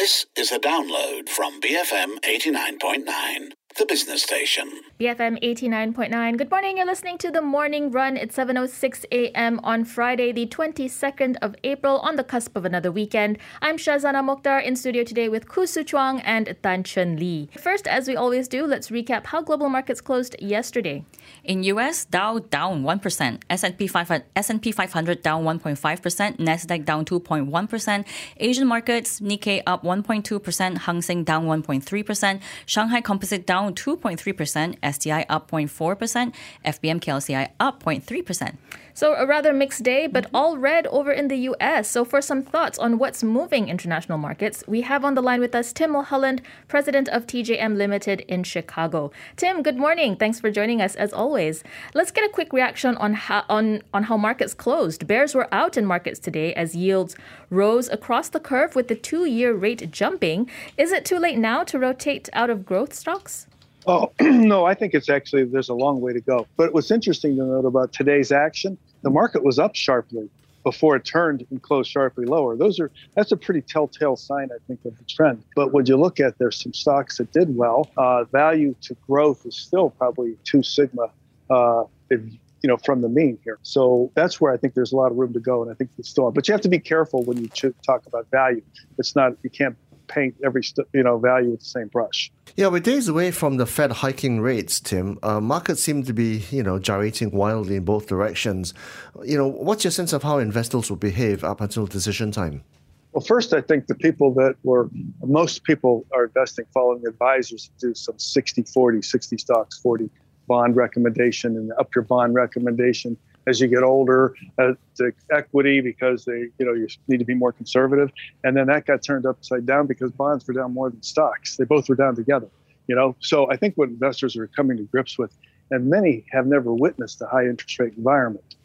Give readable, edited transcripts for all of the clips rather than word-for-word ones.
This is a download from BFM 89.9, the business station. BFM 89.9. Good morning. You're listening to The Morning Run. It's 7:06 a.m. on Friday, the 22nd of April, on the cusp of another weekend. I'm Shazana Mokhtar in studio today with Koo Soo Chuang and Tan Chun Lee. First, as we always do, let's recap how global markets closed yesterday. In US, Dow down 1%, S&P 500 down 1.5%, Nasdaq down 2.1%, Asian markets, Nikkei up 1.2%, Hang Seng down 1.3%, Shanghai Composite down 2.3%, STI up 0.4%, FBM KLCI up 0.3%. So a rather mixed day, but all red over in the US. So for some thoughts on what's moving international markets, we have on the line with us Tim Mulholland, president of TJM Limited in Chicago. Tim, good morning. Thanks for joining us as always. Let's get a quick reaction on how markets closed. Bears were out in markets today as yields rose across the curve with the 2-year rate jumping. Is it too late now to rotate out of growth stocks? Oh, no, I think it's actually, there's a long way to go. But what's interesting to note about today's action, the market was up sharply before it turned and closed sharply lower. That's a pretty telltale sign, I think, of the trend. But when you look at, there's some stocks that did well. Value to growth is still probably 2 sigma, from the mean here. So that's where I think there's a lot of room to go. And I think it's still on. But you have to be careful when you talk about value. You can't paint every value with the same brush. Yeah, we're days away from the Fed hiking rates, Tim. Markets seem to be, gyrating wildly in both directions. What's your sense of how investors will behave up until decision time? Well, first, I think most people are investing following advisors to do some 60-40, 60 stocks, 40 bond recommendation, and up your bond recommendation as you get older, to equity because you need to be more conservative. And then that got turned upside down because bonds were down more than stocks. They both were down together, So I think what investors are coming to grips with, and many have never witnessed a high interest rate environment.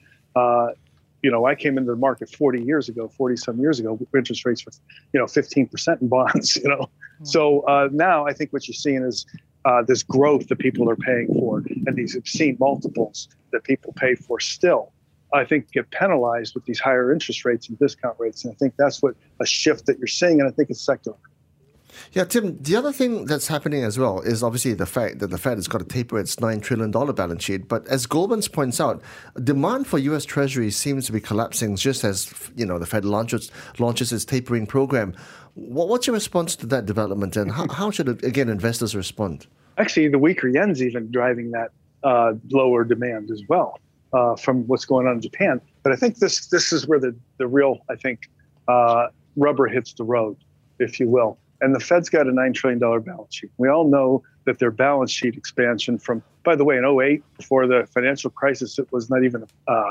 I came into the market 40 some years ago, interest rates were, 15% in bonds, So now I think what you're seeing is this growth that people are paying for, and these obscene multiples that people pay for still, I think get penalized with these higher interest rates and discount rates. And I think that's what a shift that you're seeing, and I think it's secular. Yeah, Tim, the other thing that's happening as well is obviously the fact that the Fed has got to taper its $9 trillion balance sheet. But as Goldman's points out, demand for U.S. Treasuries seems to be collapsing just as, the Fed launches its tapering program. What's your response to that development, and how should, investors respond? Actually, the weaker yen's even driving that lower demand as well from what's going on in Japan. But I think this is where the real, rubber hits the road, if you will. And the Fed's got a $9 trillion balance sheet. We all know that their balance sheet expansion from, by the way, in 2008, before the financial crisis, it was not even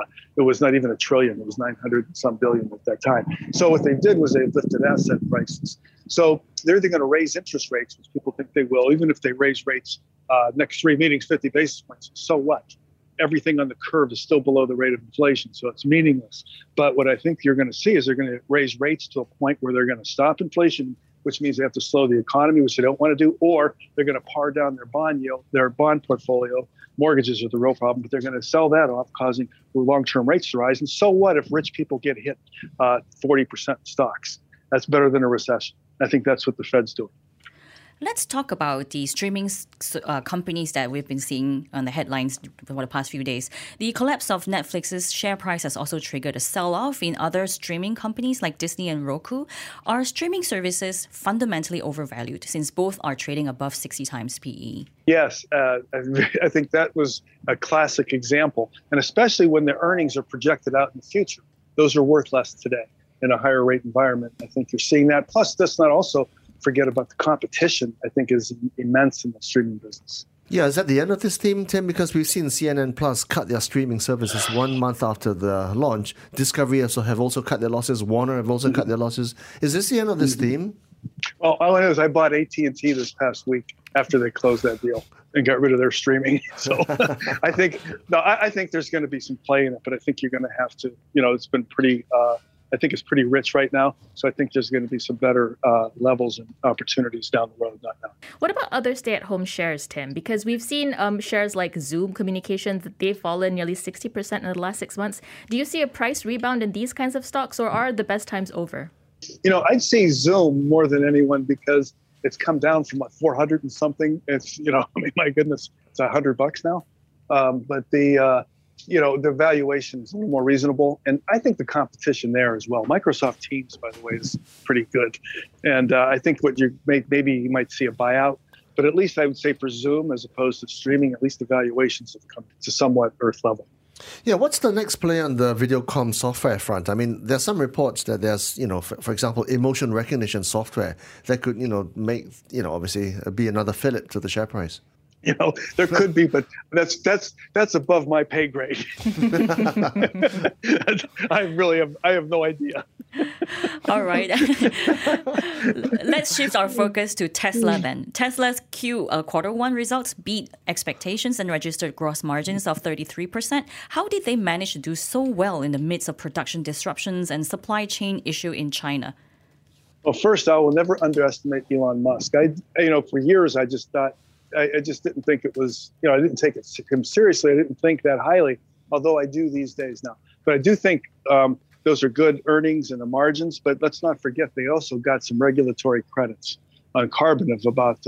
a trillion. It was 900 and some billion at that time. So what they did was they lifted asset prices. So they're either going to raise interest rates, which people think they will, even if they raise rates next 3 meetings, 50 basis points. So what? Everything on the curve is still below the rate of inflation, so it's meaningless. But what I think you're going to see is they're going to raise rates to a point where they're going to stop inflation, which means they have to slow the economy, which they don't want to do, or they're going to par down their bond yield, their bond portfolio. Mortgages are the real problem, but they're going to sell that off, causing long-term rates to rise. And so what if rich people get hit 40% stocks? That's better than a recession. I think that's what the Fed's doing. Let's talk about the streaming companies that we've been seeing on the headlines for the past few days. The collapse of Netflix's share price has also triggered a sell-off in other streaming companies like Disney and Roku. Are streaming services fundamentally overvalued since both are trading above 60 times PE? Yes, I think that was a classic example. And especially when the earnings are projected out in the future, those are worth less today in a higher rate environment. I think you're seeing that. Plus, let's not also forget about the competition, I think, is immense in the streaming business. Yeah, is that the end of this theme, Tim? Because we've seen CNN Plus cut their streaming services 1 month after the launch. Discovery have also cut their losses. Warner have also cut their losses. Is this the end of this theme? Well, all I know is I bought AT&T this past week after they closed that deal and got rid of their streaming. So I think there's going to be some play in it, but I think you're going to have to, it's been pretty I think it's pretty rich right now. So I think there's going to be some better levels and opportunities down the road, not now. What about other stay-at-home shares, Tim? Because we've seen shares like Zoom Communications, they've fallen nearly 60% in the last 6 months. Do you see a price rebound in these kinds of stocks, or are the best times over? I'd say Zoom more than anyone because it's come down from like 400 and something. It's, my goodness, it's $100 now. But the valuation is a little more reasonable. And I think the competition there as well. Microsoft Teams, by the way, is pretty good. And I think maybe you might see a buyout. But at least I would say for Zoom, as opposed to streaming, at least the valuations have come to somewhat Earth level. Yeah, what's the next play on the video comm software front? I mean, there's some reports that there's, for example, emotion recognition software that could, make, obviously be another fillip to the share price. There could be, but that's above my pay grade. I have no idea. All right. Let's shift our focus to Tesla then. Tesla's quarter one results beat expectations and registered gross margins of 33%. How did they manage to do so well in the midst of production disruptions and supply chain issue in China? Well, first, I will never underestimate Elon Musk. For years, I just thought, I just didn't think it was, I didn't take him seriously. I didn't think that highly, although I do these days now. But I do think those are good earnings and the margins. But let's not forget, they also got some regulatory credits on carbon of about,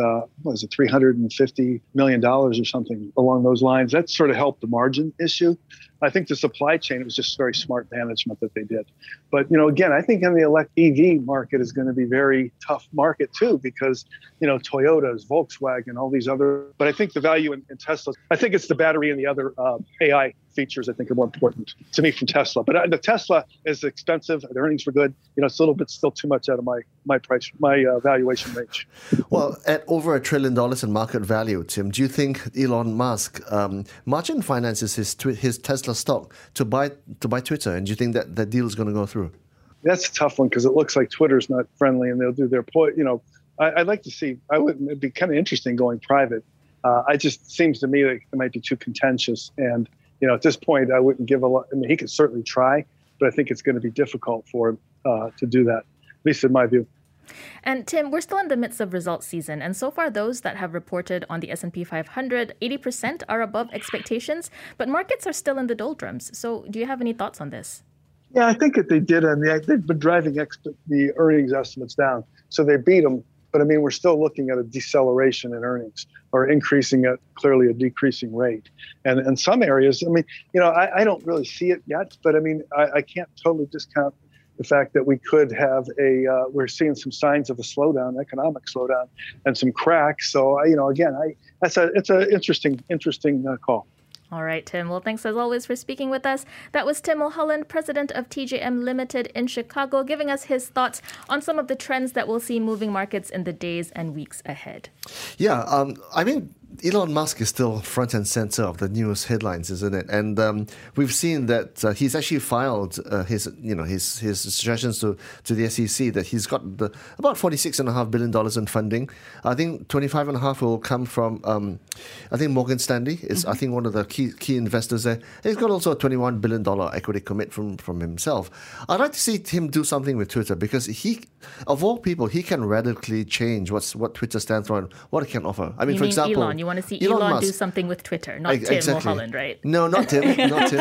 $350 million or something along those lines. That sort of helped the margin issue. I think the supply chain, it was just very smart management that they did. But, again, I think in the EV market is going to be very tough market too, because, Toyotas, Volkswagen, all these other, but I think the value in Tesla, I think it's the battery and the other AI features I think are more important to me from Tesla. But the Tesla is expensive. The earnings were good. It's a little bit still too much out of my price, my valuation range. Well, at over $1 trillion in market value, Tim, do you think Elon Musk margin finances his Tesla stock to buy Twitter? And do you think that deal is going to go through? That's a tough one because it looks like Twitter's not friendly and they'll do their point. I'd like to see, it'd be kind of interesting going private. Seems to me that it might be too contentious. And, at this point, I wouldn't give a lot. I mean, he could certainly try, but I think it's going to be difficult for him to do that, at least in my view. And Tim, we're still in the midst of results season, and so far those that have reported on the S&P 500, 80% are above expectations, but markets are still in the doldrums. So do you have any thoughts on this? Yeah, I think that they did, and they've been driving the earnings estimates down, so they beat them. But I mean, we're still looking at a deceleration in earnings, or increasing at clearly a decreasing rate. And in some areas, I mean, I don't really see it yet, but I mean, I can't totally discount the fact that we could have we're seeing some signs of a slowdown, economic slowdown, and some cracks. So, again, it's an interesting call. All right, Tim. Well, thanks as always for speaking with us. That was Tim Mulholland, president of TJM Limited in Chicago, giving us his thoughts on some of the trends that we'll see moving markets in the days and weeks ahead. Yeah, I mean, Elon Musk is still front and center of the news headlines, isn't it? And we've seen that he's actually filed his suggestions to the SEC that he's got about $46.5 billion in funding. I think $25.5 will come from I think Morgan Stanley is I think one of the key investors there. He's got also a $21 billion equity commit from himself. I'd like to see him do something with Twitter because he, of all people, he can radically change what Twitter stands for and what it can offer. I mean, for example, Elon. You want to see Elon do something with Twitter, not Tim Mulholland, right? No, not Tim.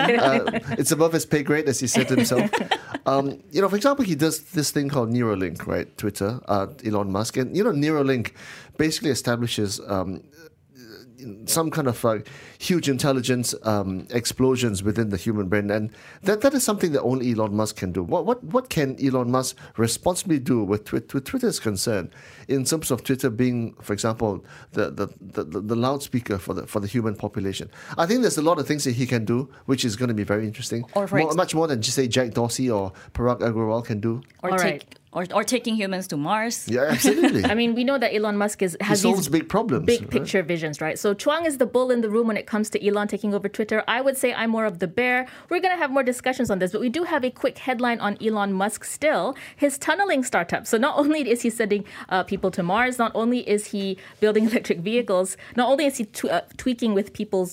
It's above his pay grade, as he said himself. For example, he does this thing called Neuralink, right? Twitter, Elon Musk. And, Neuralink basically establishes some kind of huge intelligence explosions within the human brain, and that is something that only Elon Musk can do. What can Elon Musk responsibly do with Twitter's concern in terms of Twitter being, for example, the loudspeaker for the human population? I think there's a lot of things that he can do, which is going to be very interesting. Much more than just say Jack Dorsey or Parag Agrawal can do. Or taking humans to Mars. Yeah, absolutely. I mean, we know that Elon Musk has solves these big problems, big picture visions, right? So Chuang is the bull in the room when it comes to Elon taking over Twitter. I would say I'm more of the bear. We're going to have more discussions on this, but we do have a quick headline on Elon Musk still. His tunneling startup. So not only is he sending people to Mars, not only is he building electric vehicles, not only is he tweaking with people's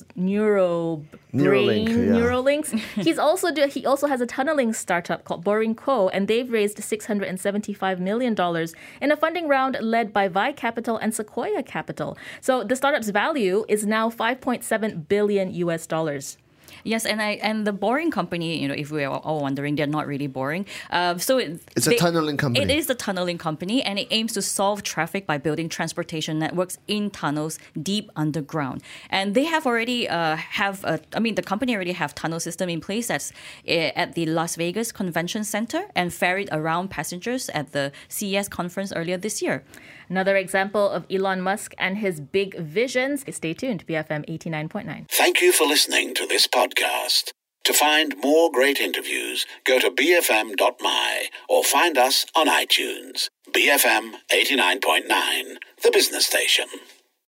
Neuralinks. He also has a tunneling startup called Boring Co, and they've raised $675 million in a funding round led by Vi Capital and Sequoia Capital. So the startup's value is now $5.7 billion US. Yes, and the boring company, if we are all wondering, they're not really boring. It's a tunneling company. It is the tunneling company, and it aims to solve traffic by building transportation networks in tunnels deep underground. And they have already the company already have tunnel system in place that's at the Las Vegas Convention Center and ferried around passengers at the CES conference earlier this year. Another example of Elon Musk and his big visions. Stay tuned, BFM 89.9. Thank you for listening to this podcast. To find more great interviews, go to bfm.my or find us on iTunes. BFM 89.9, the business station.